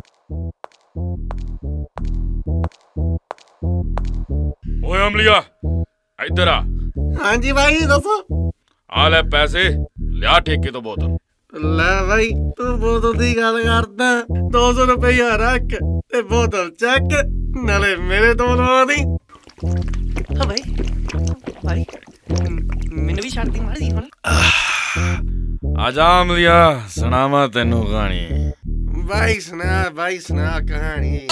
ਓਏ ਅਮਲੀਆ ਇੱਧਰ ਆ। ਹਾਂਜੀ ਬਾਈ ਦੱਸੋ। ਆ ਲੈ ਪੈਸੇ, ਲਿਆ ਠੇਕੇ ਤੋਂ ਬੋਤਲ। ਲੈ ਬਾਈ ਤੂੰ ਬੋਤਲ ਦੀ ਗੱਲ ਕਰਦਾ, 200 ਰੁਪਇਆ ਰੱਖ ਤੇ ਬੋਤਲ ਚੱਕ, ਨਾਲੇ ਮੇਰੇ ਤੋਂ ਲਵਾ ਦੀ। ਹਾਂ ਬਾਈ ਮੈਨੂੰ ਵੀ ਛੱਡ ਦੀ ਮਾੜੀ ਹੁਣ। ਆ ਜਾ ਅਮਲੀਆ, ਸੁਣਾਵਾਂ ਤੈਨੂੰ ਕਹਾਣੀ। ਬਾਈ ਸੁਣਾ ਕਹਾਣੀ।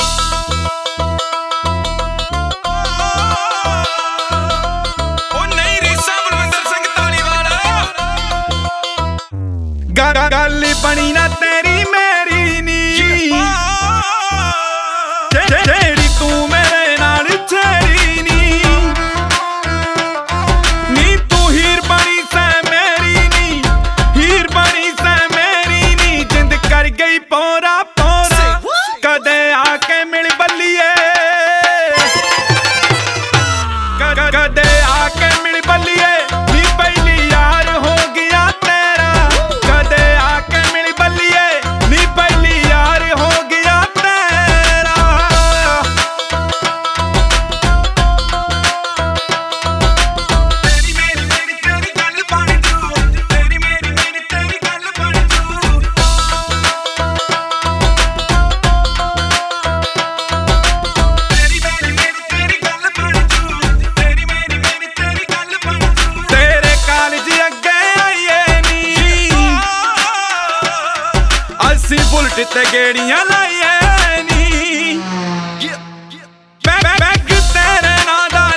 ਗੱਲ ਬਣੀ ਨਾ ਤੇਰੀ ਮੇਰੀ ਨੀ, ਜਿਹੜੀ ਤੂੰ ਮੇਰੇ ਨਾਲ ਛੇੜੀ ਨੀ, ਨੀ ਤੂੰ ਹੀਰ ਬਣੀ ਸੈ ਮੇਰੀ ਨੀ, ਹੀਰ ਬਣੀ ਸੈ ਮੇਰੀ ਨੀ, ਜਿੰਦ ਕਰ ਗਈ ਪੋਰਾ ਪੋਰਾ, ਕਦੇ ਆ ਕੇ ਮਿਲ ਬੱਲੀਏ, ਕਦੇ ਆ ਕੇ ਮਿਲ ਬੱਲੀਏ, ਨੀ ਪਹਿਲੀ ਯਾਰ ਹੋ ਗਿਆ ਤੇਰਾ, ਕਦੇ ਆ ਕੇ ਮਿਲ ਬੱਲੀਏ, ਨੀ ਪਹਿਲੀ ਯਾਰ ਹੋ ਗਿਆ ਤੇਰਾ। ਤੇਰੀ ਮੇਰੀ ਤੇਰੀ ਗੱਲ ਬਣ ਜੂ, ਤੇਰੀ ਮੇਰੀ ਤੇਰੀ ਗੱਲ ਬਣ ਜੂ, ਤੇਰੀ ਮੇਰੀ ਤੇਰੀ ਗੱਲ ਬਣ ਜੂ, ਤੇਰੀ ਮੇਰੀ ਤੇਰੀ ਗੱਲ ਬਣ ਜੂ। ਤੇਰੇ ਕਾਲਜ ਅੱਗੇ ਆਈਏ ਨੀ, ਅਸੀਂ ਬੁਲਟ ਤੇ ਗੇੜੀਆਂ ਲਾਈਏ ਨੀ, ਬੈਗ ਤੇਰੇ ਨਾਂ ਦਾ